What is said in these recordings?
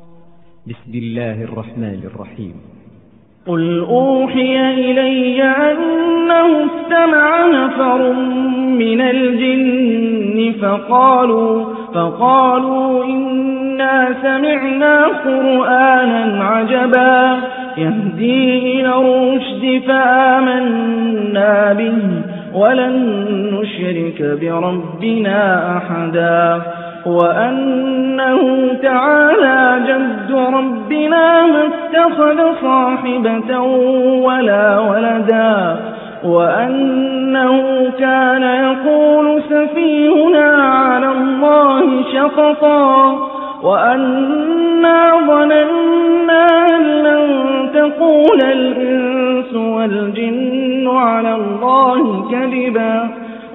بسم الله الرحمن الرحيم. قل أوحي إلي أنه استمع نفر من الجن فقالوا إنا سمعنا قرآنا عجبا يهدي إلى الرشد فآمنا به ولن نشرك بربنا أحدا وأنه تعالى جد ربنا ما اتخذ صاحبة ولا ولدا وأنه كان يقول سفيهنا على الله شططا وأنا ظننا أن لن تقول الإنس والجن على الله كذبا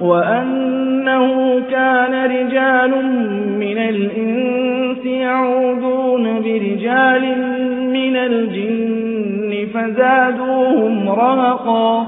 وأنه كان رجال من الإنس يعوذون برجال من الجن فزادوهم رهقا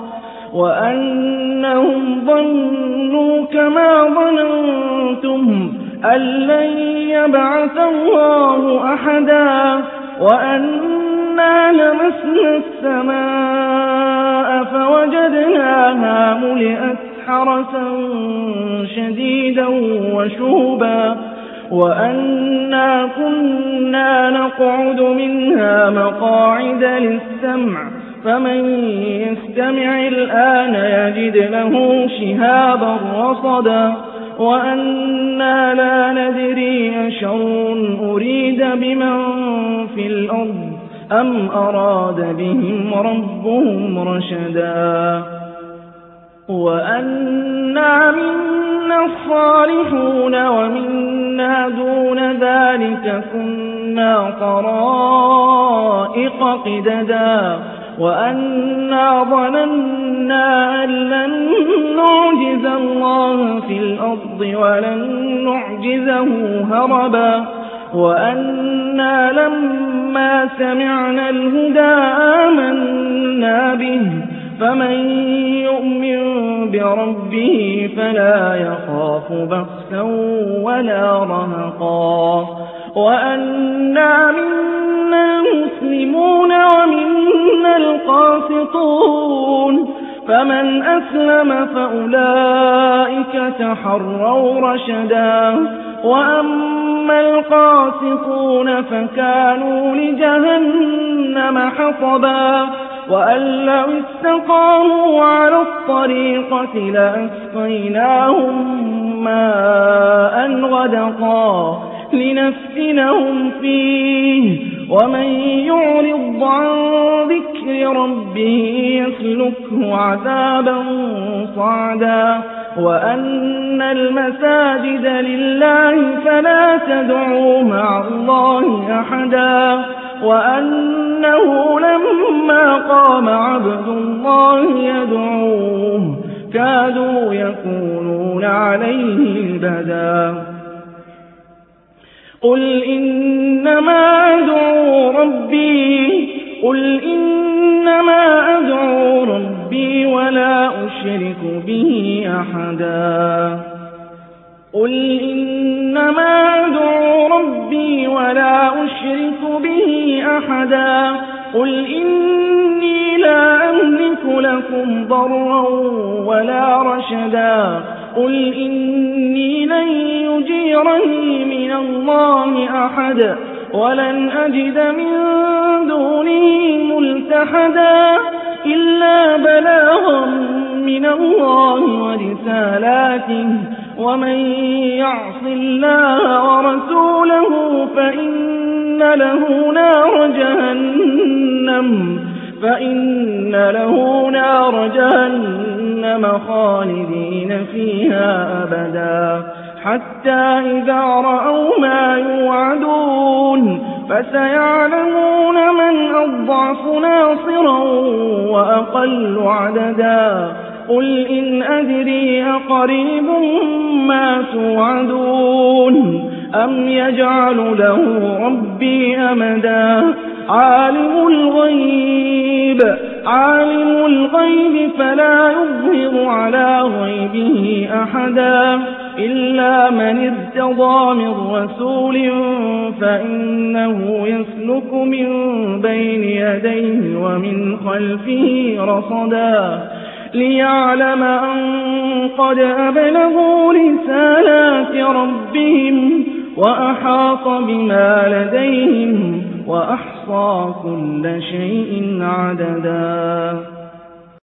وأنهم ظنوا كما ظننتم أن لن يبعث الله أحدا وأنا لمسنا السماء فوجدناها ملئت حرسا شديدا وشهبا وأنا كنا نقعد منها مقاعد للسمع فمن يستمع الآن يجد له شهابا رصدا وأنا لا ندري أشر أريد بمن في الأرض أم أراد بهم ربهم رشدا وأنا منا الصالحون ومنا دون ذلك كنا طرائق قددا وأنا ظننا أن لن نعجز الله في الأرض ولن نعجزه هربا وأنا لما سمعنا الهدى آمنا به فمن يؤمن بربه فلا يخاف بخسا ولا رهقا وأنا منا المسلمون ومنا القاسطون فمن أسلم فأولئك تحروا رشدا وأما القاسطون فكانوا لجهنم حطبا وأن لو استقاموا على الطريقة لأسقيناهم ماء غدقا لنفتنهم فيه ومن يعرض عن ذكر ربه يسلكه عذابا صعدا وأن المساجد لله فلا تدعوا مع الله أحدا وأنه لما قام عبد الله يدعوه كادوا يكونون عليه لبدا قل إنما أدعو ربي ولا أشرك به أحدا قل إنما أدعو ربي ولا أشرك به أحدا قل إني لا أملك لكم ضرا ولا رشدا قل إني لن يجيرني من الله أحد ولن أجد من دونه ملتحدا إلا بلاغا من الله ورسالاته ومن يعص الله ورسوله فإن له نار جهنم خالدين فيها أبدا حتى إذا رأوا ما يوعدون فسيعلمون من أضعف ناصرا وأقل عددا قل إن أدري أقريب ما توعدون أم يجعل له ربي أمدا عالم الغيب فلا يظهر على غيبه أحدا إلا من ارتضى من رسول فإنه يسلك من بين يديه ومن خلفه رصدا ليعلم أن قد أبلغوا رسالات ربهم وأحاط بما لديهم وأحصى كل شيء عددا